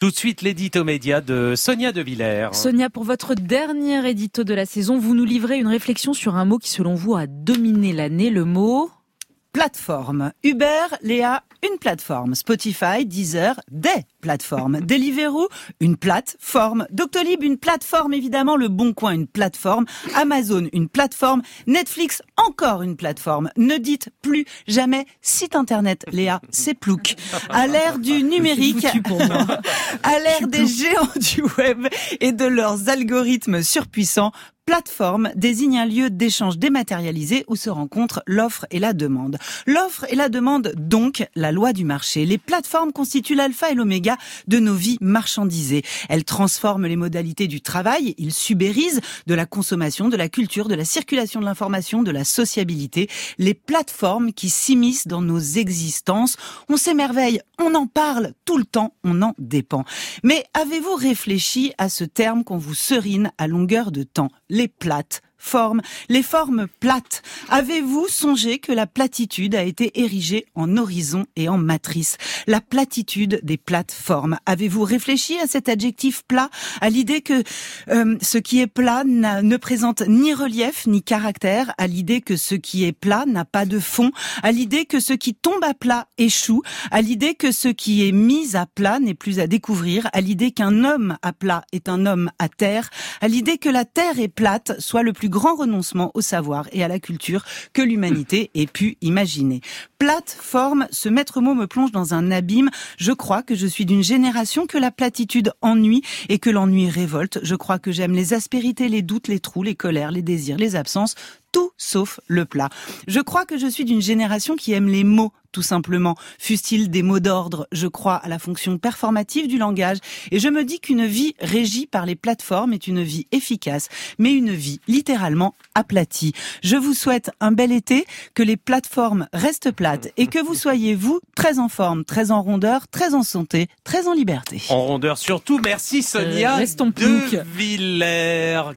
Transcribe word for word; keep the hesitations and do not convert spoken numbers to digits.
Tout de suite, l'édito média de Sonia De Villers. Sonia, pour votre dernier édito de la saison, vous nous livrez une réflexion sur un mot qui, selon vous, a dominé l'année, le mot... Plateforme. Uber, Léa, une plateforme. Spotify, Deezer, des plateformes. Deliveroo, une plateforme. Doctolib, une plateforme, évidemment. Le Bon Coin, une plateforme. Amazon, une plateforme. Netflix, encore une plateforme. Ne dites plus jamais site internet, Léa, c'est plouc. À l'ère du numérique, à l'ère des géants du web et de leurs algorithmes surpuissants, plateforme désigne un lieu d'échange dématérialisé où se rencontrent l'offre et la demande. L'offre et la demande, donc, la loi du marché. Les plateformes constituent l'alpha et l'oméga de nos vies marchandisées. Elles transforment les modalités du travail, ils subérisent de la consommation, de la culture, de la circulation de l'information, de la sociabilité. Les plateformes qui s'immiscent dans nos existences. On s'émerveille, on en parle tout le temps, on en dépend. Mais avez-vous réfléchi à ce terme qu'on vous serine à longueur de temps ? Les plates formes, les formes plates. Avez-vous songé que la platitude a été érigée en horizon et en matrice? La platitude des plateformes. Avez-vous réfléchi à cet adjectif plat, à l'idée que euh, ce qui est plat ne présente ni relief ni caractère, à l'idée que ce qui est plat n'a pas de fond, à l'idée que ce qui tombe à plat échoue, à l'idée que ce qui est mis à plat n'est plus à découvrir, à l'idée qu'un homme à plat est un homme à terre, à l'idée que la terre est plate soit le plus grand renoncement au savoir et à la culture que l'humanité ait pu imaginer. Plateforme, ce maître mot me plonge dans un abîme. Je crois que je suis d'une génération que la platitude ennuie et que l'ennui révolte. Je crois que j'aime les aspérités, les doutes, les trous, les colères, les désirs, les absences, tout sauf le plat. Je crois que je suis d'une génération qui aime les mots, tout simplement. Fussent-ils des mots d'ordre, je crois à la fonction performative du langage et je me dis qu'une vie régie par les plateformes est une vie efficace, mais une vie littéralement aplatie. Je vous souhaite un bel été, que les plateformes restent plates et que vous soyez, vous, très en forme, très en rondeur, très en santé, très en liberté. En rondeur surtout, merci Sonia euh, De Villers.